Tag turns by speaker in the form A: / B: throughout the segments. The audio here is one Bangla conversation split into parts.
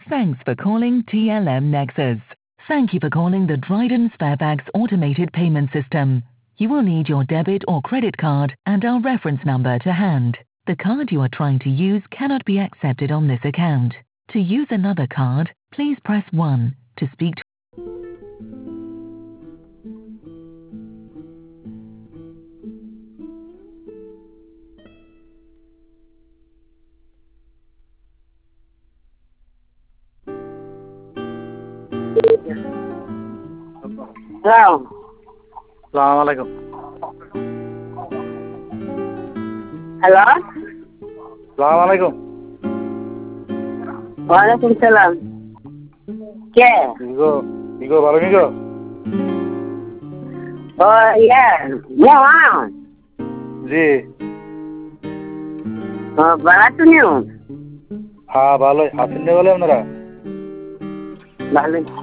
A: Thanks for calling TLM Nexus. Thank you for calling the Dryden Sparebags automated payment system. You will need your debit or credit card and our reference number to hand. The card you are trying to use cannot be accepted on this account. To use another card, please press 1 to speak to
B: Hello.
C: Assalamu alaikum.
B: Hello?
C: Assalamu alaikum.
B: Walaikum salam. ¿Qué?
C: Digo, ভালো নিগো?
B: Oh, yeah. Yeah.
C: জি।
B: বাড়াতো নিও?
C: হ্যাঁ ভালোই। আছেন না বলে আপনারা?
B: ভালোই।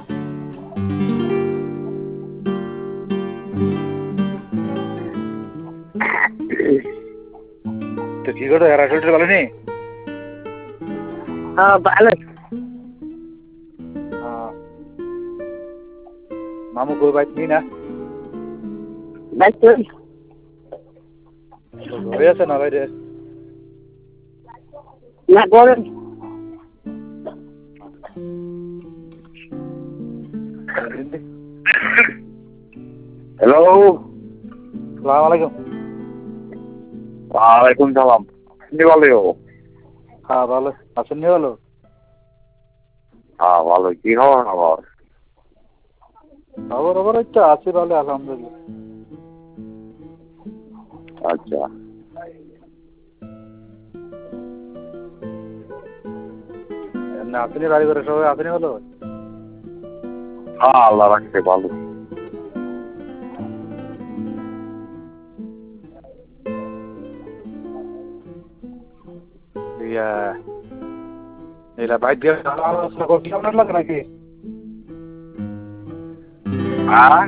C: তো কি করে এরা শরীরটা ভালো নেই?
B: ভালোই।
C: মামু কই বাইক নি না?
B: বাইক কই?
C: ঘরে আছে না বাইরে?
B: না ঘরে।
D: হ্যালো।
C: আসসালামু আলাইকুম।
D: ওয়ালাইকুম সালাম। আপনি ভালো?
C: হ্যাঁ ভালো। আছেন নি ভালো?
D: হ্যাঁ ভালো। কি খবর আমার?
C: খবর একটু আছি ভালো আলহামদুলিল্লাহ।
D: আচ্ছা।
C: এমনি আপনি বাড়ি করে সবাই আপনি ভালো?
D: হ্যাঁ আল্লাহ রাখছে ভালো।
C: এলা বাইক দিয়ে আলোচনা করছি আপনার লাগে নাকি?
D: হ্যাঁ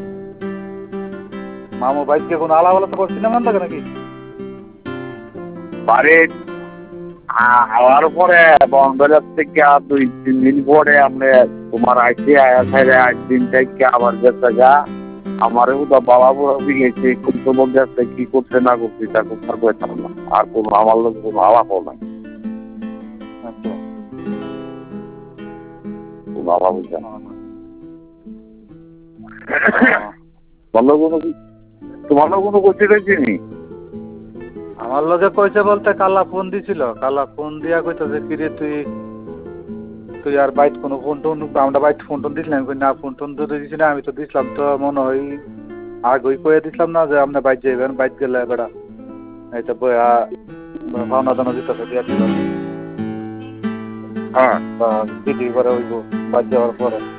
C: মামু বাইক দিয়ে কোনো আলাপ আলোচনা করছি না আপনার লাগে নাকি?
D: বাড়ির হওয়ার পরে বন্ধের থেকে 2-3 দিন পরে আপনি তোমার আইসি দিন থেকে আবার গেছে গা আমারও তো বাবা বুড়ো গেছে কিন্তু গেছে কি করছে না করছে তা করতে পারতাম না আর কোনো আমার লোক কোনো আলাপও নাই
C: আচ্ছা
D: কোনো আলাপ বুঝছে না তোমার কোনো করতে রয়েছে নি
C: আমার লগে কইছে বলতে কালা ফোন দিছিল কালা ফোন দিয়া কইতাছে কি রে তুই আর বাইট কোনো ফোন টোন আমরা বাইট ফোন টোন দিছিলাম না ফোন টোন তো দিছি না আমি তো দিছিলাম তো মনে হয় আগেই কয়ে দিছিলাম না যে আপনি বাইট যাইবেন বাইট গেলে বেড়া এই তো বয়া পাওনা দানা দিতেছে দিয়া দিল
D: হ্যাঁ
C: দিদি করে হইব বাইট যাওয়ার পরে